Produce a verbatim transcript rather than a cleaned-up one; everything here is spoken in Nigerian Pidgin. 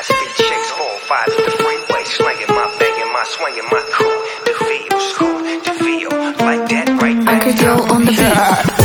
speed chase, four five to the freeway, slanging my banging my swinging my cool. DeVille, school, DeVille, like that right there. I could go on the beat.